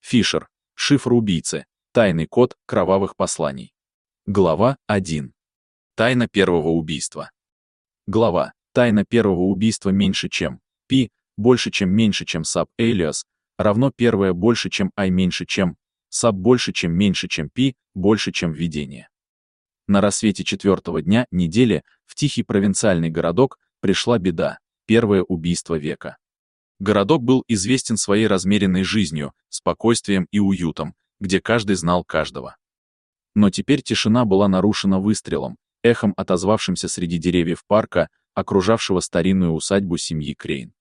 Фишер. Шифр убийцы. Тайный код кровавых посланий. Глава 1. Тайна первого убийства. Глава. Тайна первого убийства меньше чем P, больше чем меньше чем sub alias, равно первое больше чем I меньше чем sub больше чем меньше чем P, больше чем введение. На рассвете 4-го дня недели в тихий провинциальный городок пришла беда, первое убийство века. Городок был известен своей размеренной жизнью, спокойствием и уютом, где каждый знал каждого. Но теперь тишина была нарушена выстрелом, эхом отозвавшимся среди деревьев парка, окружавшего старинную усадьбу семьи Крейн.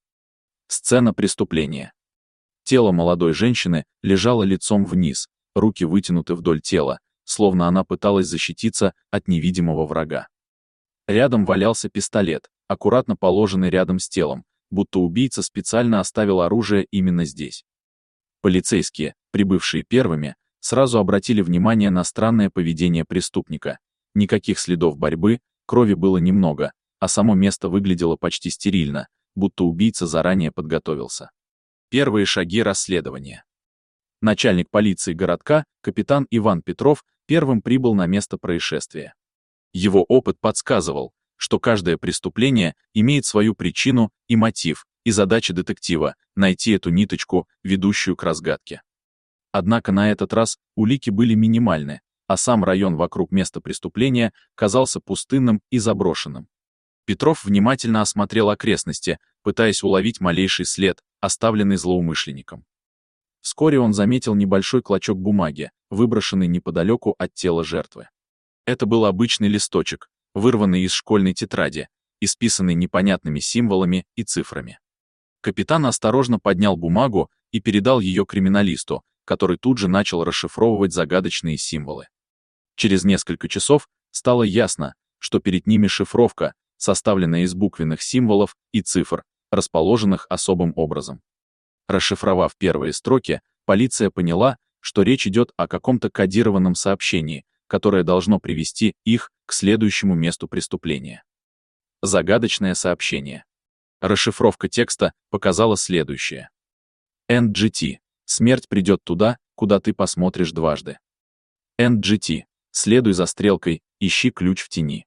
Сцена преступления. Тело молодой женщины лежало лицом вниз, руки вытянуты вдоль тела, словно она пыталась защититься от невидимого врага. Рядом валялся пистолет, аккуратно положенный рядом с телом, будто убийца специально оставил оружие именно здесь. Полицейские, прибывшие первыми, сразу обратили внимание на странное поведение преступника. Никаких следов борьбы, крови было немного, а само место выглядело почти стерильно, будто убийца заранее подготовился. Первые шаги расследования. Начальник полиции городка, капитан Иван Петров, первым прибыл на место происшествия. Его опыт подсказывал, что каждое преступление имеет свою причину и мотив, и задача детектива — найти эту ниточку, ведущую к разгадке. Однако на этот раз улики были минимальны, а сам район вокруг места преступления казался пустынным и заброшенным. Петров внимательно осмотрел окрестности, пытаясь уловить малейший след, оставленный злоумышленником. Вскоре он заметил небольшой клочок бумаги, выброшенный неподалеку от тела жертвы. Это был обычный листочек, вырванный из школьной тетради, исписанный непонятными символами и цифрами. Капитан осторожно поднял бумагу и передал ее криминалисту, который тут же начал расшифровывать загадочные символы. Через несколько часов стало ясно, что перед ними шифровка, составленная из буквенных символов и цифр, расположенных особым образом. Расшифровав первые строки, полиция поняла, что речь идет о каком-то кодированном сообщении, которое должно привести их к следующему месту преступления. Загадочное сообщение. Расшифровка текста показала следующее. NGT. Смерть придет туда, куда ты посмотришь дважды. NGT. Следуй за стрелкой, ищи ключ в тени.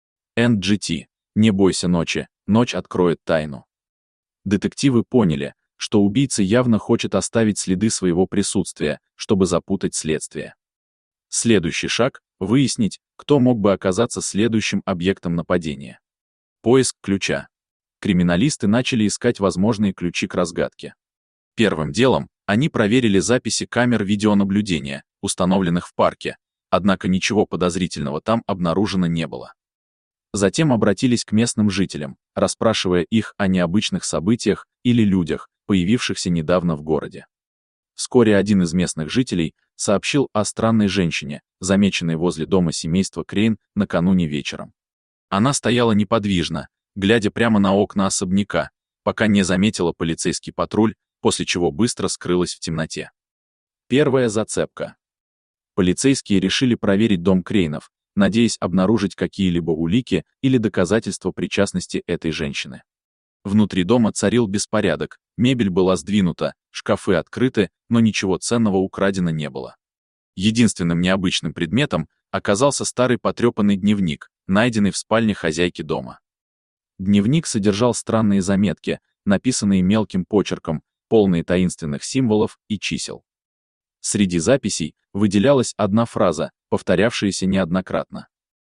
NGT. Не бойся ночи, ночь откроет тайну. Детективы поняли, что убийца явно хочет оставить следы своего присутствия, чтобы запутать следствие. Следующий шаг — выяснить, кто мог бы оказаться следующим объектом нападения. Поиск ключа. Криминалисты начали искать возможные ключи к разгадке. Первым делом они проверили записи камер видеонаблюдения, установленных в парке, однако ничего подозрительного там обнаружено не было. Затем обратились к местным жителям, расспрашивая их о необычных событиях или людях, появившихся недавно в городе. Вскоре один из местных жителей сообщил о странной женщине, замеченной возле дома семейства Крейн накануне вечером. Она стояла неподвижно, глядя прямо на окна особняка, пока не заметила полицейский патруль, после чего быстро скрылась в темноте. Первая зацепка. Полицейские решили проверить дом Крейнов, надеясь обнаружить какие-либо улики или доказательства причастности этой женщины. Внутри дома царил беспорядок, мебель была сдвинута, шкафы открыты, но ничего ценного украдено не было. Единственным необычным предметом оказался старый потрепанный дневник, найденный в спальне хозяйки дома. Дневник содержал странные заметки, написанные мелким почерком, полные таинственных символов и чисел. Среди записей выделялась одна фраза, повторявшаяся неоднократно.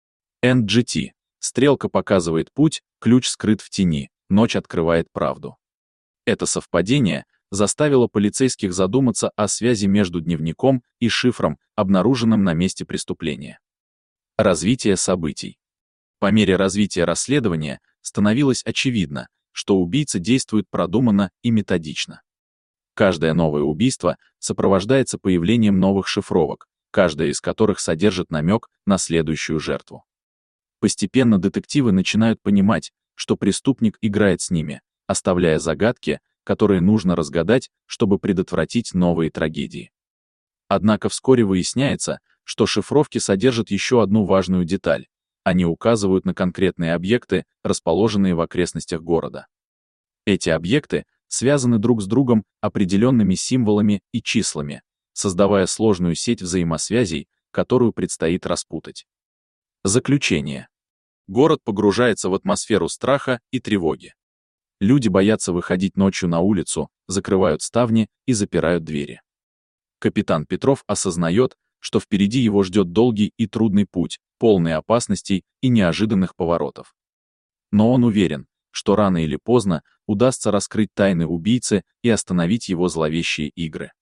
NGT. Стрелка показывает путь, ключ скрыт в тени, ночь открывает правду. Это совпадение заставило полицейских задуматься о связи между дневником и шифром, обнаруженным на месте преступления. Развитие событий. По мере развития расследования становилось очевидно, что убийца действует продуманно и методично. Каждое новое убийство сопровождается появлением новых шифровок, каждая из которых содержит намек на следующую жертву. Постепенно детективы начинают понимать, что преступник играет с ними, оставляя загадки, которые нужно разгадать, чтобы предотвратить новые трагедии. Однако вскоре выясняется, что шифровки содержат еще одну важную деталь. Они указывают на конкретные объекты, расположенные в окрестностях города. Эти объекты связаны друг с другом определенными символами и числами, создавая сложную сеть взаимосвязей, которую предстоит распутать. Заключение. Город погружается в атмосферу страха и тревоги. Люди боятся выходить ночью на улицу, закрывают ставни и запирают двери. Капитан Петров осознает, что впереди его ждет долгий и трудный путь, полный опасностей и неожиданных поворотов. Но он уверен, что рано или поздно удастся раскрыть тайны убийцы и остановить его зловещие игры.